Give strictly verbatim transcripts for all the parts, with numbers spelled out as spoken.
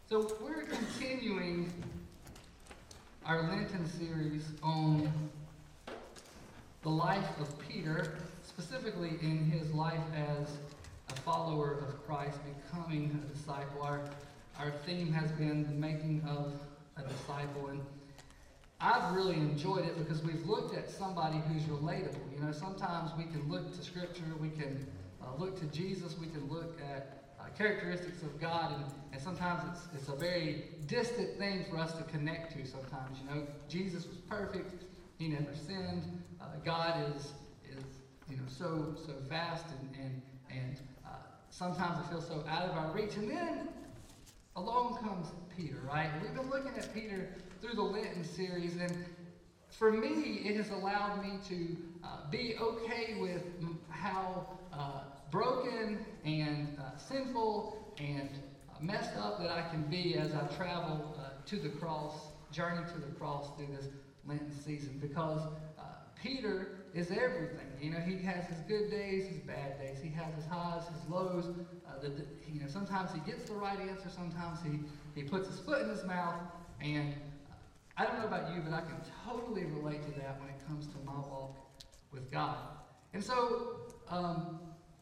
So we're continuing our Lenten series on the life of Peter, specifically in his life as a follower of Christ, becoming a disciple. Our, our theme has been the making of a disciple, and I've really enjoyed it because we've looked at somebody who's relatable. You know, sometimes we can look to Scripture, we can uh, look to Jesus, we can look at uh, characteristics of God, and, and sometimes it's, it's a very distant thing for us to connect to sometimes. You know, Jesus was perfect, he never sinned, uh, God is, is you know, so so vast, and, and, and uh, sometimes it feels so out of our reach. And then along comes Peter, right? We've been looking at Peter through the Lenten series, and for me, it has allowed me to uh, be okay with how uh, broken and uh, sinful and uh, messed up that I can be as I travel uh, to the cross, journey to the cross through this Lenten season, because uh, Peter is everything. You know, he has his good days, his bad days. He has his highs, his lows. Uh, the, the, you know, sometimes he gets the right answer. Sometimes he, he puts his foot in his mouth. And uh, I don't know about you, but I can totally relate to that when it comes to my walk with God. And so, um,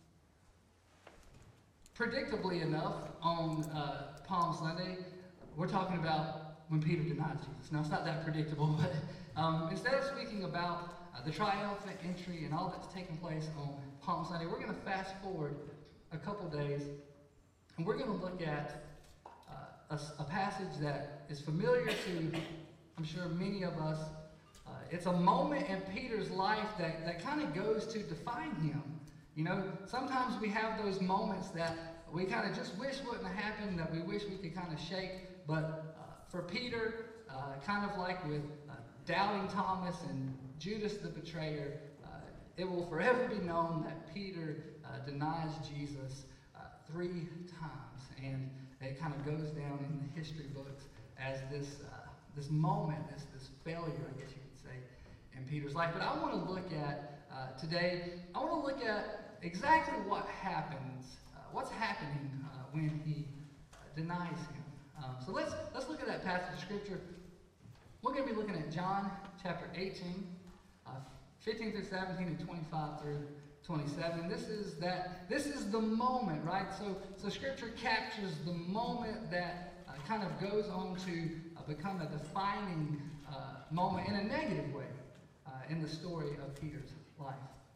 predictably enough, on uh, Palm Sunday, we're talking about when Peter denies Jesus. Now, it's not that predictable, but um, instead of speaking about uh, the triumphant entry and all that's taking place on Palm Sunday, we're going to fast forward a couple days, and we're going to look at uh, a, a passage that is familiar to, I'm sure, many of us. Uh, it's a moment in Peter's life that, that kind of goes to define him. You know, sometimes we have those moments that we kind of just wish wouldn't have happened, that we wish we could kind of shake. But uh, for Peter, uh, kind of like with uh, doubting Thomas and Judas the betrayer, uh, it will forever be known that Peter uh, denies Jesus uh, three times. And it kind of goes down in the history books as this uh, this moment, this, this failure, I guess you could say, in Peter's life. But I want to look at, uh, today, I want to look at exactly what happens, uh, what's happening uh, when he uh, denies him. Um, so let's let's look at that passage of Scripture. We're going to be looking at John chapter eighteen, uh, fifteen through seventeen, and twenty-five through twenty-seven. And this is that this is the moment, right? So so Scripture captures the moment that uh, kind of goes on to uh, become a defining uh, moment in a negative way uh, in the story of Peter's life.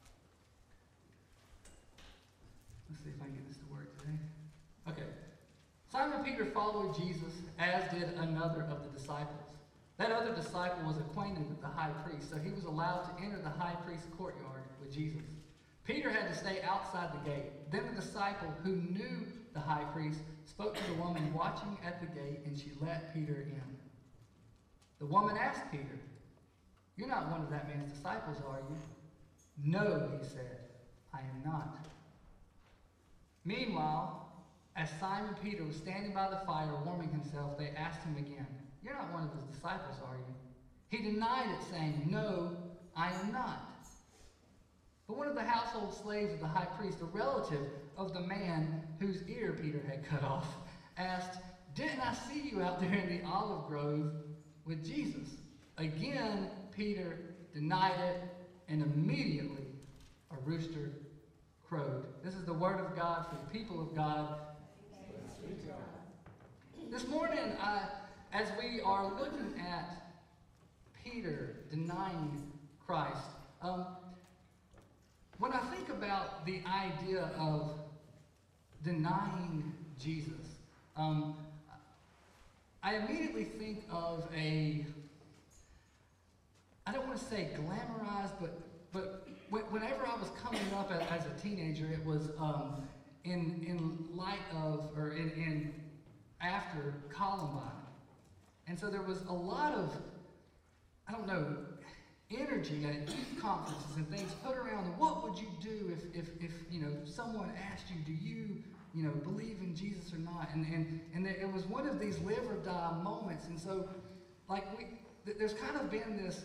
Let's see if I can get this to work today. Okay. Simon Peter followed Jesus, as did another of the disciples. That other disciple was acquainted with the high priest, so he was allowed to enter the high priest's courtyard with Jesus. Peter had to stay outside the gate. Then the disciple who knew the high priest spoke to the woman watching at the gate, and she let Peter in. The woman asked Peter, "You're not one of that man's disciples, are you?" "No," he said, "I am not." Meanwhile, as Simon Peter was standing by the fire warming himself, they asked him again, "You're not one of his disciples, are you?" He denied it, saying, "No, I am not." But one of the household slaves of the high priest, a relative of the man whose ear Peter had cut off, asked, "Didn't I see you out there in the olive grove with Jesus?" Again, Peter denied it, and immediately a rooster crowed. This is the word of God for the people of God. This morning, uh, as we are looking at Peter denying Christ, um, when I think about the idea of denying Jesus, um, I immediately think of a, I don't want to say glamorized, but but whenever I was coming up as, as a teenager, it was um, in in light of, or in, in after Columbine. And so there was a lot of, I don't know, energy at youth conferences and things put around, what would you do if, if, if you know, someone asked you, do you, you know, believe in Jesus or not? And and, and there, it was one of these live or die moments. And so, like, we, th- there's kind of been this uh,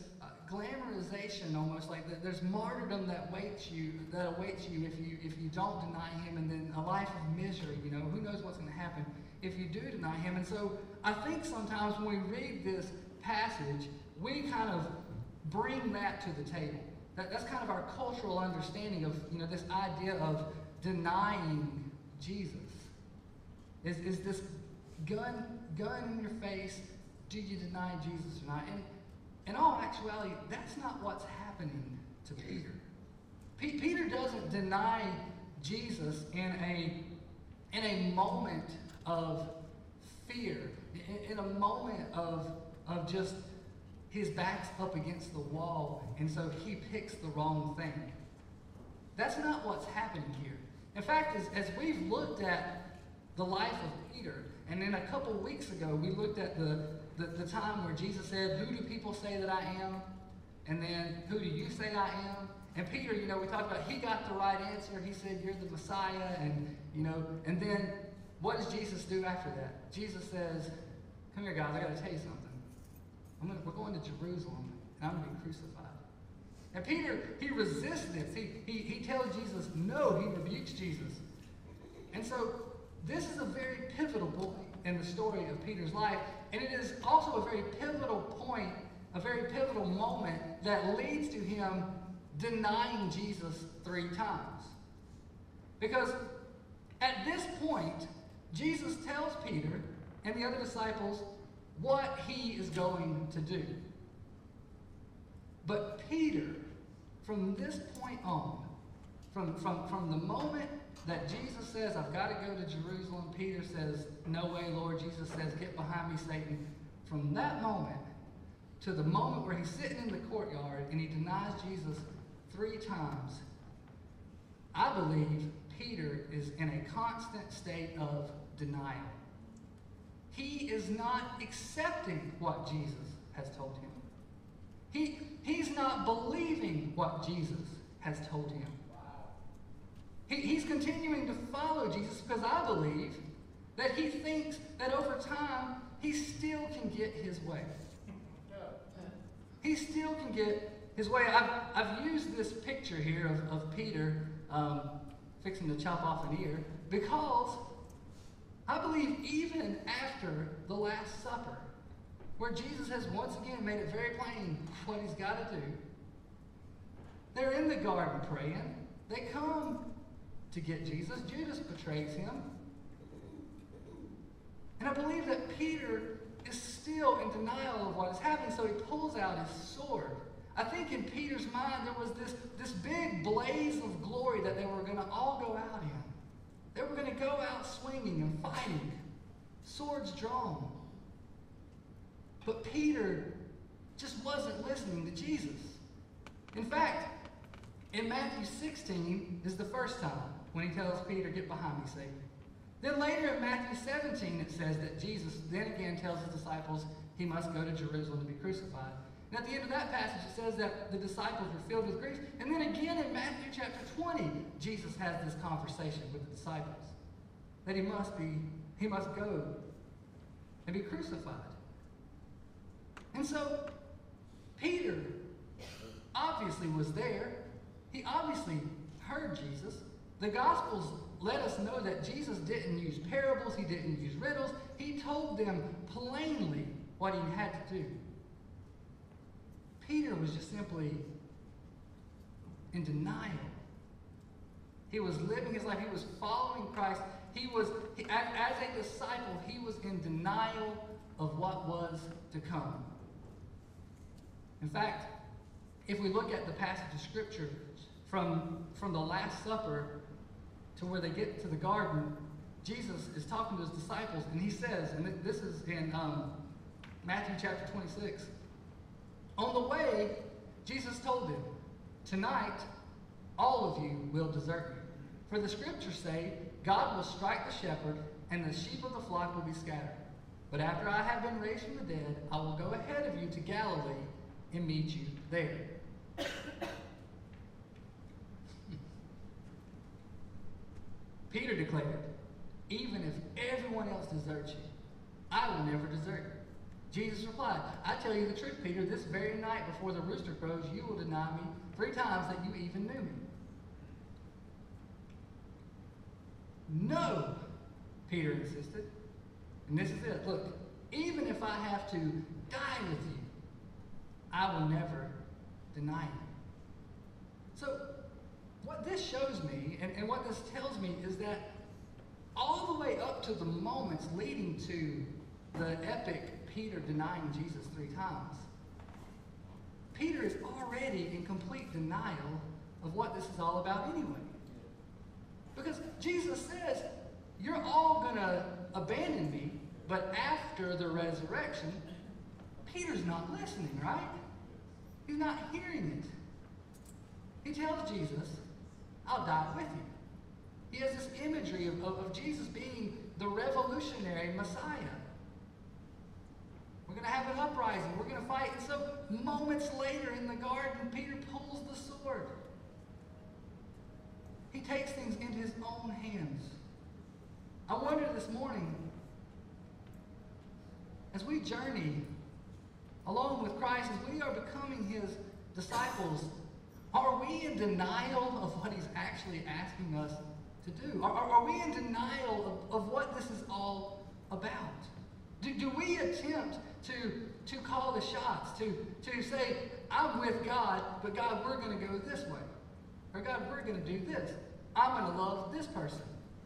glamorization almost, like that there's martyrdom that waits you, that awaits you if you if you don't deny him, and then a life of misery, you know, who knows what's going to happen if you do deny him. And so I think sometimes when we read this passage, we kind of bring that to the table. That, that's kind of our cultural understanding of, you know, this idea of denying Jesus. Is, is this gun, gun in your face, do you deny Jesus or not? And in all actuality, that's not what's happening to Peter. P- Peter doesn't deny Jesus in a, in a moment of fear, in, in a moment of, of just his back's up against the wall, and so he picks the wrong thing. That's not what's happening here. In fact, as, as we've looked at the life of Peter, and then a couple weeks ago we looked at the, the, the time where Jesus said, who do people say that I am? And then, who do you say I am? And Peter, you know, we talked about, he got the right answer. He said, you're the Messiah, and, you know, and then what does Jesus do after that? Jesus says, come here, guys, I got to tell you something. I'm gonna, we're going to Jerusalem, and I'm going to be crucified. And Peter, he resists this. He, he, he tells Jesus no. He rebukes Jesus. And so this is a very pivotal point in the story of Peter's life, and it is also a very pivotal point, a very pivotal moment that leads to him denying Jesus three times. Because at this point, Jesus tells Peter and the other disciples what he is going to do. But Peter, from this point on, from, from, from the moment that Jesus says, I've got to go to Jerusalem, Peter says, no way, Lord. Jesus says, get behind me, Satan. From that moment to the moment where he's sitting in the courtyard and he denies Jesus three times, I believe Peter is in a constant state of denial. He is not accepting what Jesus has told him. He, he's not believing what Jesus has told him. He, he's continuing to follow Jesus because I believe that he thinks that over time he still can get his way. He still can get his way. I've, I've used this picture here of, of Peter um, fixing to chop off an ear because I believe even after the Last Supper, where Jesus has once again made it very plain what he's got to do, they're in the garden praying. They come to get Jesus. Judas betrays him. And I believe that Peter is still in denial of what is happening, so he pulls out his sword. I think in Peter's mind there was this, this big blaze of glory that they were going to all go out in. They were going to go out swinging and fighting, swords drawn. But Peter just wasn't listening to Jesus. In fact, in Matthew sixteen is the first time when he tells Peter, get behind me, Satan. Then later in Matthew seventeen, it says that Jesus then again tells his disciples he must go to Jerusalem to be crucified. And at the end of that passage, it says that the disciples were filled with grief. And then again in Matthew chapter twenty, Jesus has this conversation with the disciples that he must be, he must go and be crucified. And so Peter obviously was there. He obviously heard Jesus. The Gospels let us know that Jesus didn't use parables. He didn't use riddles. He told them plainly what he had to do. Peter was just simply in denial. He was living his life. He was following Christ. He was, he, as, as a disciple, he was in denial of what was to come. In fact, if we look at the passage of Scripture from, from the Last Supper to where they get to the garden, Jesus is talking to his disciples, and he says, and this is in um, Matthew chapter twenty-six, on the way, Jesus told them, tonight, all of you will desert me. For the Scriptures say, God will strike the shepherd, and the sheep of the flock will be scattered. But after I have been raised from the dead, I will go ahead of you to Galilee and meet you there. Peter declared, even if everyone else deserts you, I will never desert you. Jesus replied, I tell you the truth, Peter, this very night before the rooster crows, you will deny me three times that you even knew me. No, Peter insisted. And this is it. Look, even if I have to die with you, I will never deny you. So, what this shows me, and, and what this tells me, is that all the way up to the moments leading to the epic Peter denying Jesus three times, Peter is already in complete denial of what this is all about anyway. Because Jesus says, you're all going to abandon me, but after the resurrection, Peter's not listening, right? He's not hearing it. He tells Jesus, I'll die with you. He has this imagery of, of, of Jesus being the revolutionary Messiah. We're going to have an uprising. We're going to fight. And so moments later in the garden, Peter pulls the sword. He takes things into his own hands. I wonder this morning, as we journey along with Christ, as we are becoming his disciples, are we in denial of what he's actually asking us to do? Are, are, are we in denial of, of what this is all about? Do, do we attempt to, to call the shots, to, to say, I'm with God, but God, we're going to go this way. Or God, we're going to do this. I'm going to love this person.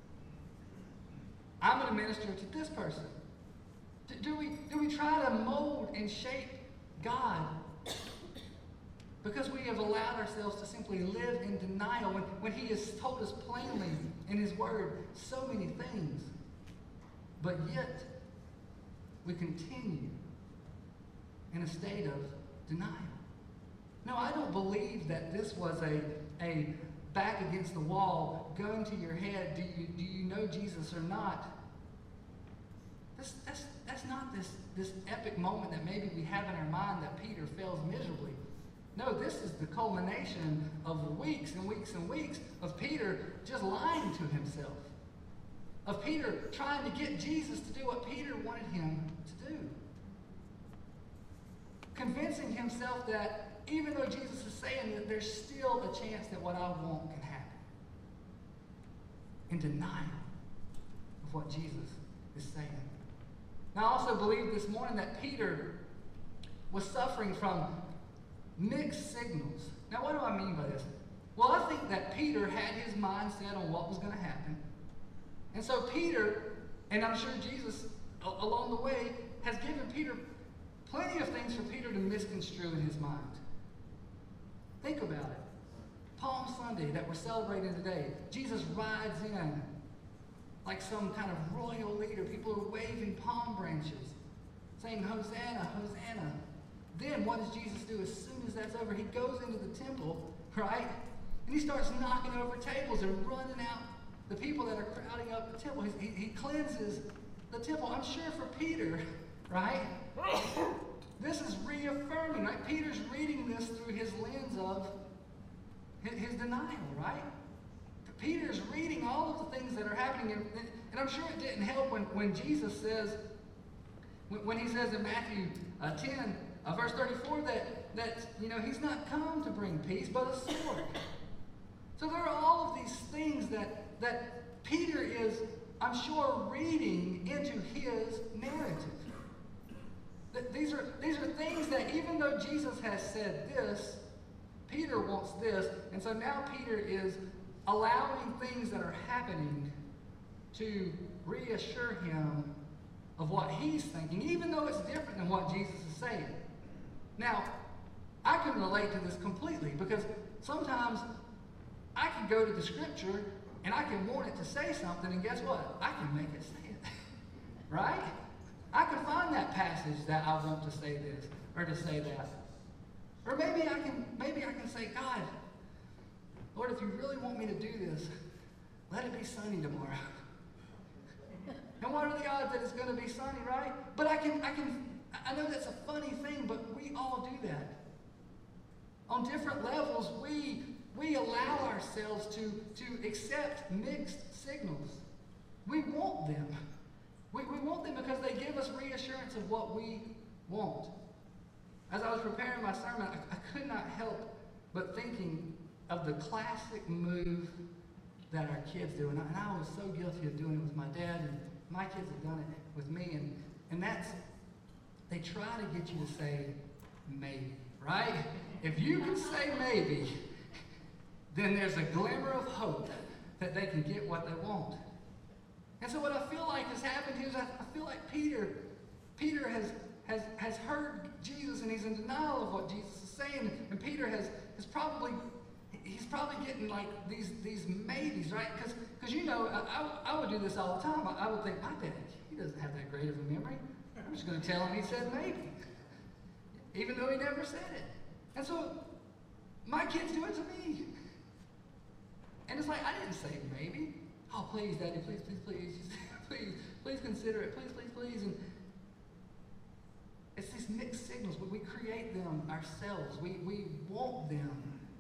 I'm going to minister to this person. Do, do we, do we try to mold and shape God because we have allowed ourselves to simply live in denial when, when he has told us plainly in his word so many things, but yet we continue in a state of denial? No, I don't believe that this was a, a back against the wall, gun to your head, do you, do you know Jesus or not? This, that's, that's not this, this epic moment that maybe we have in our mind that Peter fails miserably. No, this is the culmination of weeks and weeks and weeks of Peter just lying to himself. Of Peter trying to get Jesus to do what Peter wanted him to do. Convincing himself that even though Jesus is saying that there's still a chance that what I want can happen. In denial of what Jesus is saying. Now, I also believe this morning that Peter was suffering from mixed signals. Now, what do I mean by this? Well, I think that Peter had his mind set on what was going to happen. And so Peter, and I'm sure Jesus along the way, has given Peter plenty of things for Peter to misconstrue in his mind. Think about it. Palm Sunday that we're celebrating today, Jesus rides in like some kind of royal leader. People are waving palm branches, saying, Hosanna, Hosanna. Then what does Jesus do as soon as that's over? He goes into the temple, right? And he starts knocking over tables and running out the people that are crowding up the temple. He, he, he cleanses the temple. I'm sure for Peter, right? This is reaffirming, right? Peter's reading this through his lens of his, his denial, right? Peter's reading all of the things that are happening, and, and I'm sure it didn't help when, when Jesus says, when, when he says in Matthew uh, ten, uh, verse thirty-four, that, that, you know, he's not come to bring peace, but a sword. So there are all of these things that, that Peter is, I'm sure, reading into his narrative. That these are, these are things that even though Jesus has said this, Peter wants this, and so now Peter is allowing things that are happening to reassure him of what he's thinking, even though it's different than what Jesus is saying. Now, I can relate to this completely because sometimes I can go to the scripture and I can want it to say something, and guess what? I can make it say it. Right? I can find that passage that I want to say this or to say that. Or maybe I can maybe I can say, God, Lord, if you really want me to do this, let it be sunny tomorrow. And what are the odds that it's going to be sunny, right? But I can, I can, I know that's a funny thing, but we all do that. On different levels, we, we allow ourselves to, to accept mixed signals. We want them. We, we want them because they give us reassurance of what we want. As I was preparing my sermon, I, I could not help but thinking of the classic move that our kids do. And I, and I was so guilty of doing it with my dad, and my kids have done it with me. And, and that's, they try to get you to say maybe, right? If you can say maybe, then there's a glimmer of hope that they can get what they want. And so what I feel like has happened here is I, I feel like Peter, Peter has, has, has heard Jesus, and he's in denial of what Jesus is saying. And Peter has, has probably, he's probably getting like these, these maybes, right? Because because you know, I, I, I would do this all the time. I, I would think, my dad, he doesn't have that great of a memory. I'm just going to tell him he said maybe, even though he never said it. And so my kids do it to me. And it's like, I didn't say maybe. Oh, please, Daddy, please, please, please, please, please consider it. Please, please, please. And it's these mixed signals, but we create them ourselves. We, we want them.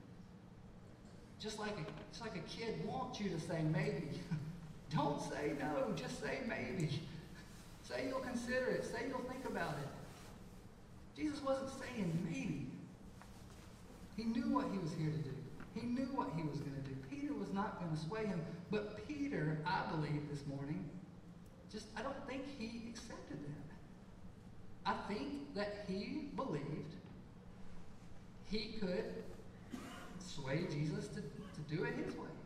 Just like, a, just like a kid wants you to say maybe. Don't say no, just say maybe. Say you'll consider it. Say you'll think about it. Jesus wasn't saying maybe. He knew what he was here to do. He knew what he was going to do. Peter was not going to sway him. But Peter, I believe this morning, just, I don't think he accepted that. I think that he believed he could sway Jesus to, to do it his way.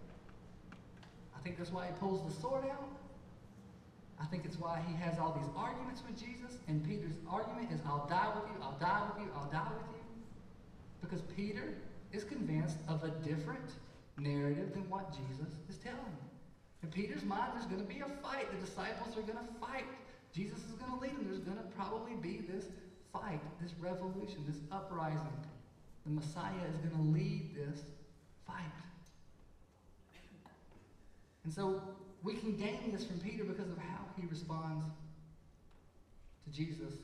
I think that's why he pulls the sword out. I think it's why he has all these arguments with Jesus. And Peter's argument is, I'll die with you, I'll die with you, I'll die with you. Because Peter is convinced of a different narrative than what Jesus is telling him. In Peter's mind, there's going to be a fight. The disciples are going to fight. Jesus is going to lead them. There's going to probably be this fight, this revolution, this uprising. The Messiah is going to lead this fight. And so we can gain this from Peter because of how he responds to Jesus.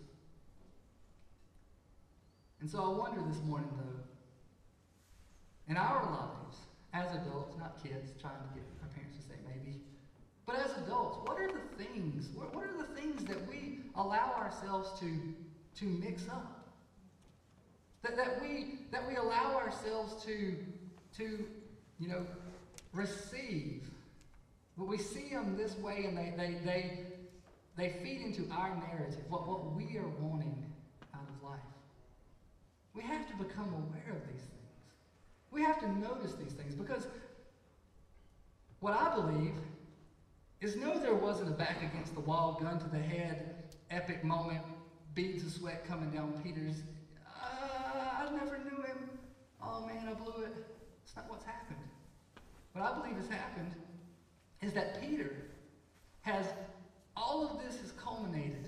And so I wonder this morning, though, in our lives, as adults, not kids, trying to get our parents to say maybe, but as adults, what are the things, what, what are the things that we allow ourselves to, to mix up? That, that we that we allow ourselves to, to, you know, receive. But we see them this way, and they, they, they, they feed into our narrative, what, what we are wanting out of life. We have to become aware of these things. We have to notice these things, because what I believe is, no, there wasn't a back against the wall, gun to the head, epic moment, beads of sweat coming down Peter's. Uh, I never knew him. Oh man, I blew it. It's not what's happened. What I believe has happened is that Peter has, all of this has culminated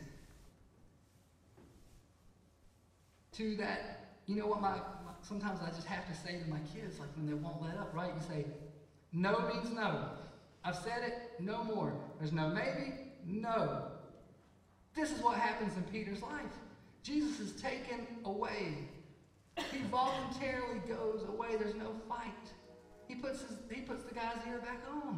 to that, you know what my, my, sometimes I just have to say to my kids, like when they won't let up, right? You say, no means no. I've said it, no more. There's no maybe, no. This is what happens in Peter's life. Jesus is taken away. He voluntarily goes away. There's no fight. He puts, his, he puts the guy's ear back on.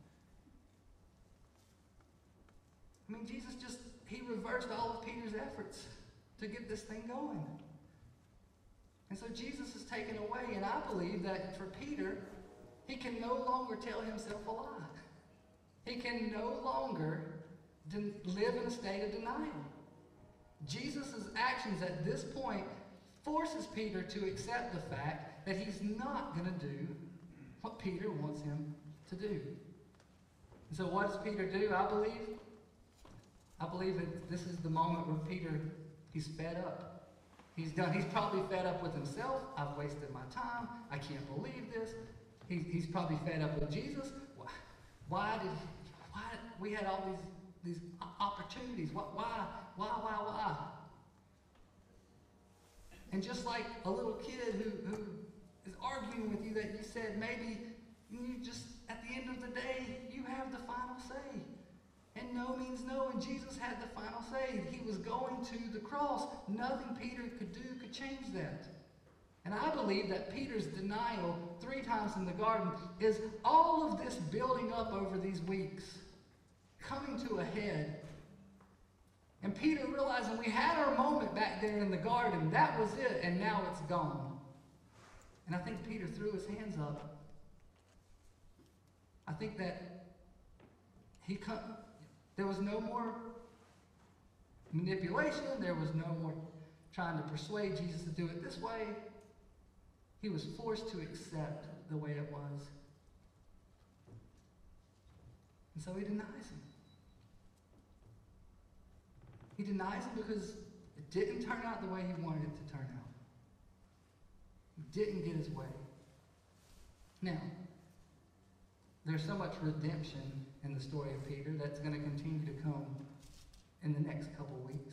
I mean, Jesus just, he reversed all of Peter's efforts to get this thing going. And so Jesus is taken away, and I believe that for Peter, he can no longer tell himself a lie. He can no longer de- live in a state of denial. Jesus' actions at this point forces Peter to accept the fact that he's not going to do what Peter wants him to do. And so what does Peter do, I believe? I believe that this is the moment where Peter, he's fed up. He's done. He's probably fed up with himself. I've wasted my time. I can't believe this. He's, he's probably fed up with Jesus. Why, why did why we had all these these opportunities? Why why why why why? And just like a little kid who, who is arguing with you that you said maybe, you just at the end of the day you have the final say. And no means no, and Jesus had the final say. He was going to the cross. Nothing Peter could do could change that. And I believe that Peter's denial three times in the garden is all of this building up over these weeks, coming to a head. And Peter realizing we had our moment back there in the garden. That was it, and now it's gone. And I think Peter threw his hands up. I think that he come, there was no more manipulation. There was no more trying to persuade Jesus to do it this way. He was forced to accept the way it was. And so he denies him. He denies him because it didn't turn out the way he wanted it to turn out. He didn't get his way. Now, there's so much redemption in the story of Peter that's going to continue to come in the next couple weeks.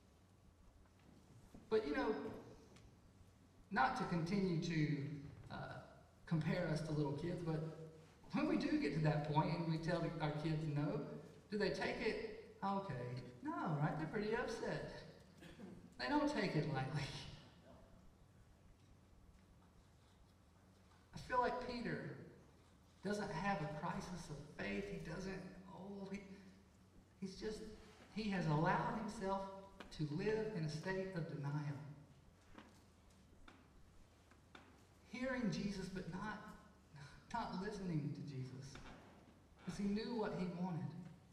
But you know, not to continue to uh, compare us to little kids, but when we do get to that point and we tell our kids no, do they take it, okay, no, right? They're pretty upset. They don't take it lightly. I feel like Peter doesn't have a crisis of faith. He doesn't, oh, he, he's just, he has allowed himself to live in a state of denial. Hearing Jesus, but not, not listening to Jesus. Because he knew what he wanted.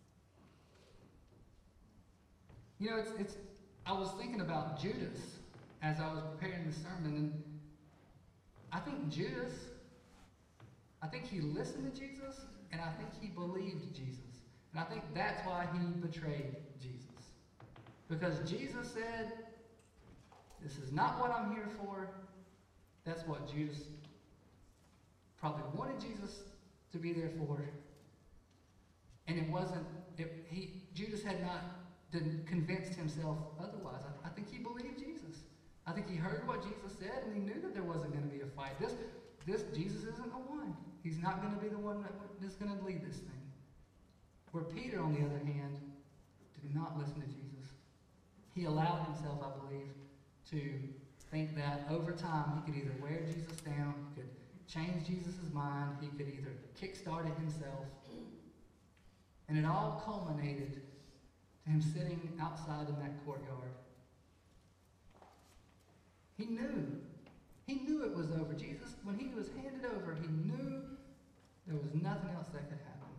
You know, it's, it's, I was thinking about Judas as I was preparing the sermon, and I think Judas, I think he listened to Jesus, and I think he believed Jesus. And I think that's why he betrayed Jesus. Because Jesus said, this is not what I'm here for. That's what Judas probably wanted Jesus to be there for. And it wasn't, it, he, Judas had not didn't convinced himself otherwise. I, I think he believed Jesus. I think he heard what Jesus said, and he knew that there wasn't going to be a fight. This, this Jesus isn't the one. He's not going to be the one that, that's going to lead this thing. Where Peter, on the other hand, did not listen to Jesus. He allowed himself, I believe, to think that over time he could either wear Jesus down, he could change Jesus' mind, he could either kickstart it himself. And it all culminated to him sitting outside in that courtyard. He knew. He knew it was over. Jesus, when he was handed over, he knew there was nothing else that could happen.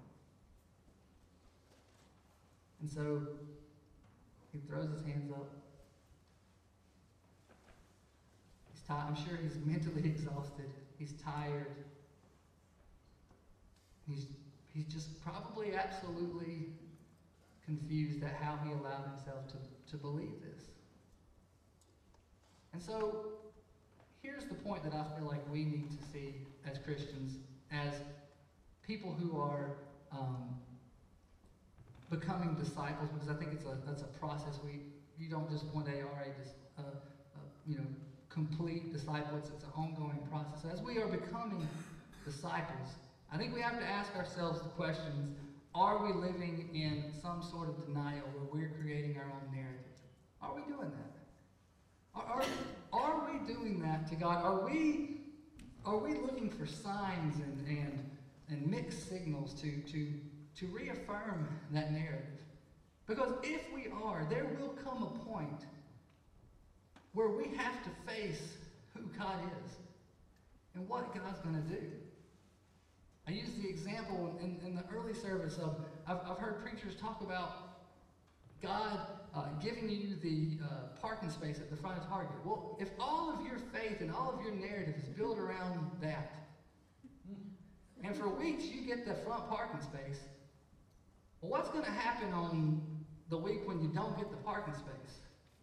And so he throws his hands up. He's tired. I'm sure he's mentally exhausted. He's tired. He's, he's just probably absolutely confused at how he allowed himself to, to believe this. And so, here's the point that I feel like we need to see as Christians, as people who are um, becoming disciples, because I think it's a that's a process. We you don't just one day are a just uh, uh, you know complete disciple. It's, it's an ongoing process. As we are becoming disciples, I think we have to ask ourselves the questions: are we living in some sort of denial where we're creating our own narrative? Are we doing that? Are, are, are we doing that to God? Are we are we looking for signs and and, and mixed signals to, to, to reaffirm that narrative? Because if we are, there will come a point where we have to face who God is and what God's going to do. I used the example in, in the early service of, I've, I've heard preachers talk about God uh, giving you the uh, parking space at the front of Target. Well, if all of your faith and all of your narrative is built around that, and for weeks you get the front parking space, well, what's going to happen on the week when you don't get the parking space?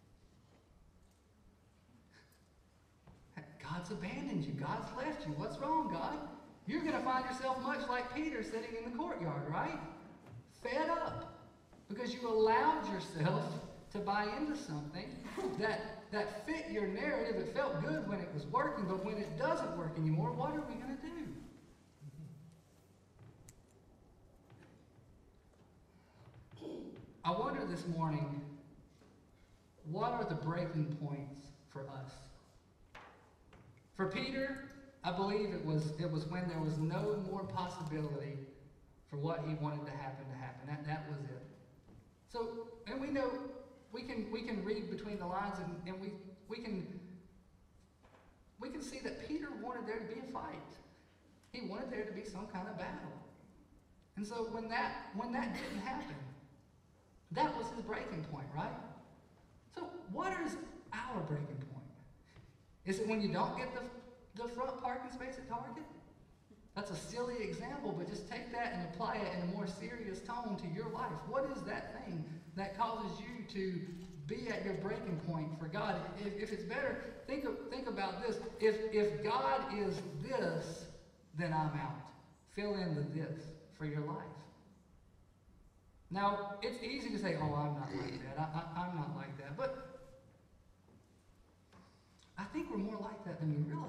God's abandoned you. God's left you. What's wrong, God? You're going to find yourself much like Peter sitting in the courtyard, right? Fed up. Because you allowed yourself to buy into something that, that fit your narrative. It felt good when it was working, but when it doesn't work anymore, what are we going to do? I wonder this morning, what are the breaking points for us? For Peter, I believe it was, it was when there was no more possibility for what he wanted to happen to happen. That, that was it. So, and we know we can we can read between the lines, and, and we we can we can see that Peter wanted there to be a fight. He wanted there to be some kind of battle. And so when that when that didn't happen, that was his breaking point, right? So what is our breaking point? Is it when you don't get the, the front parking space at Target? That's a silly example, but just take that and apply it in a more serious tone to your life. What is that thing that causes you to be at your breaking point for God? If, if it's better, think of, think about this. If, if God is this, then I'm out. Fill in the this for your life. Now, it's easy to say, oh, I'm not like that. I, I, I'm not like that. But I think we're more like that than we realize.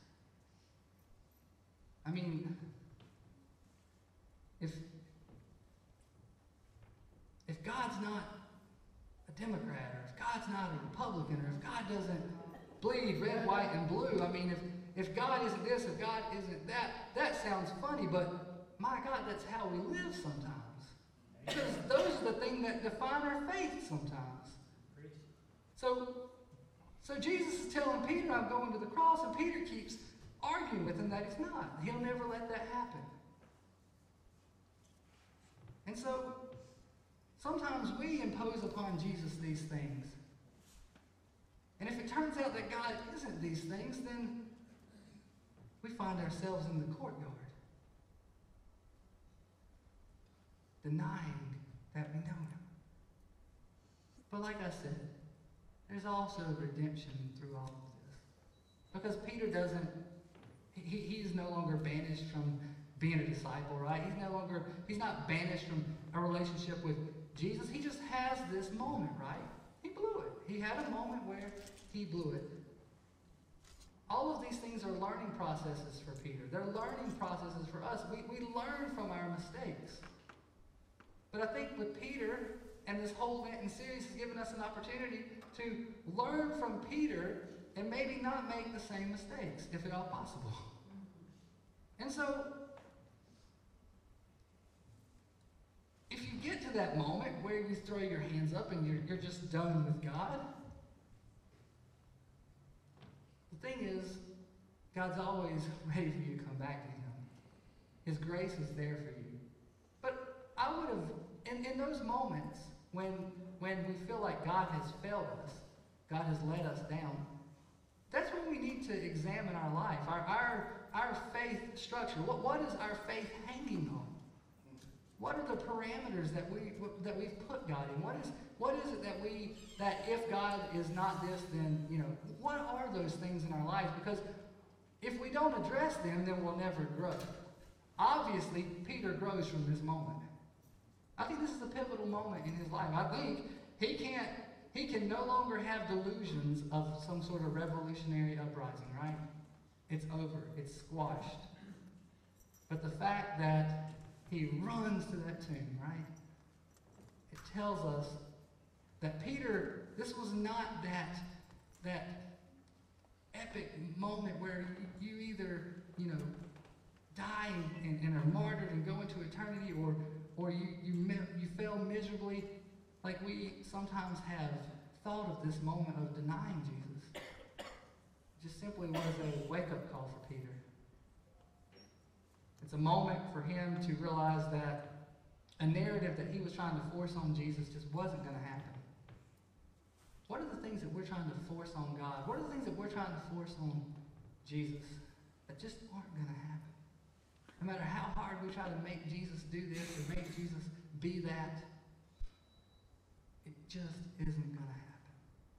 I mean, if, if God's not a Democrat, or if God's not a Republican, or if God doesn't bleed red, white, and blue, I mean, if, if God isn't this, if God isn't that, that sounds funny, but my God, that's how we live sometimes. Because those are the things that define our faith sometimes. So, so Jesus is telling Peter, I'm going to the cross, and Peter keeps arguing with him that he's not. He'll never let that happen. And so, sometimes we impose upon Jesus these things. And if it turns out that God isn't these things, then we find ourselves in the courtyard, denying that we know him. But like I said, there's also redemption through all of this. Because Peter doesn't, he, he's no longer banished from being a disciple, right? He's no longer, he's not banished from a relationship with Jesus. He just has this moment, right? He blew it. He had a moment where he blew it. All of these things are learning processes for Peter. They're learning processes for us. We, we learn from our mistakes. But I think with Peter, and this whole Lenten series has given us an opportunity to learn from Peter and maybe not make the same mistakes, if at all possible. And so, if you get to that moment where you throw your hands up and you're, you're just done with God, the thing is, God's always ready for you to come back to him. His grace is there for you. But I would have, in, in those moments when, when we feel like God has failed us, God has let us down, that's when we need to examine our life, our, our, our faith structure. What, what is our faith hanging on? What are the parameters that, we, that we've put God in? What is, what is it that we, that if God is not this, then, you know, what are those things in our lives? Because if we don't address them, then we'll never grow. Obviously, Peter grows from this moment. I think this is a pivotal moment in his life. I think he can't, he can no longer have delusions of some sort of revolutionary uprising, right? It's over. It's squashed. But the fact that he runs to that tomb, right? It tells us that Peter, this was not that, that epic moment where you, you either, you know, die and, and are martyred and go into eternity, or or you, you, you fail miserably, like we sometimes have thought of this moment of denying Jesus. It just simply was a wake-up call for Peter. It's a moment for him to realize that a narrative that he was trying to force on Jesus just wasn't going to happen. What are the things that we're trying to force on God? What are the things that we're trying to force on Jesus that just aren't going to happen? No matter how hard we try to make Jesus do this or make Jesus be that, it just isn't going to happen.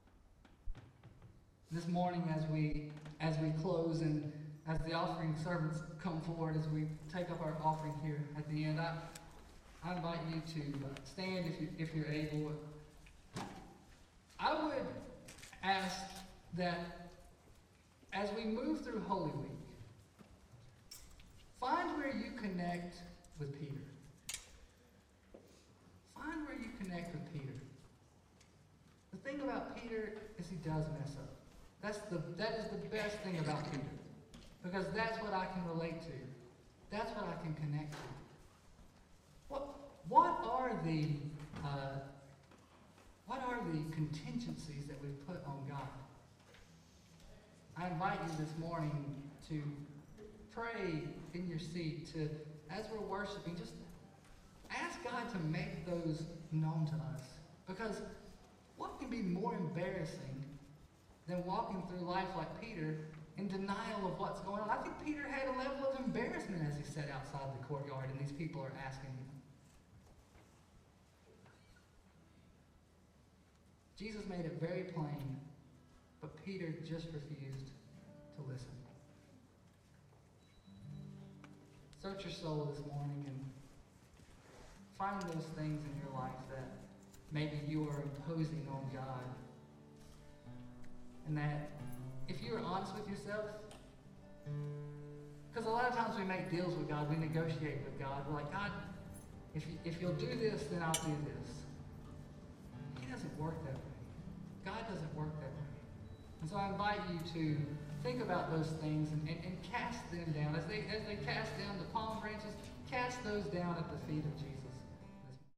This morning, as we as we close and as the offering servants come forward, as we take up our offering here at the end, I, I invite you to stand if, you, if you're able. I would ask that as we move through Holy Week, find where you connect with Peter. Find where you connect with Peter. The thing about Peter is he does mess up. That's the, that is the best thing about Peter. Because that's what I can relate to. That's what I can connect to. What, what are the uh, what are the contingencies that we've put on God. I invite you this morning to pray in your seat, to, as we're worshiping, just ask God to make those known to us. Because what can be more embarrassing than walking through life like Peter in denial of what's going on? I think Peter had a level of embarrassment as he sat outside the courtyard and these people are asking him. Jesus made it very plain, but Peter just refused to listen. Search your soul this morning and find those things in your life that maybe you are imposing on God. And that if you are honest with yourself, because a lot of times we make deals with God, we negotiate with God. We're like, God, if, you, if you'll do this, then I'll do this. He doesn't work that way. God doesn't work that way. And so I invite you to think about those things and, and, and cast them down. As they, as they cast down the palm branches, cast those down at the feet of Jesus.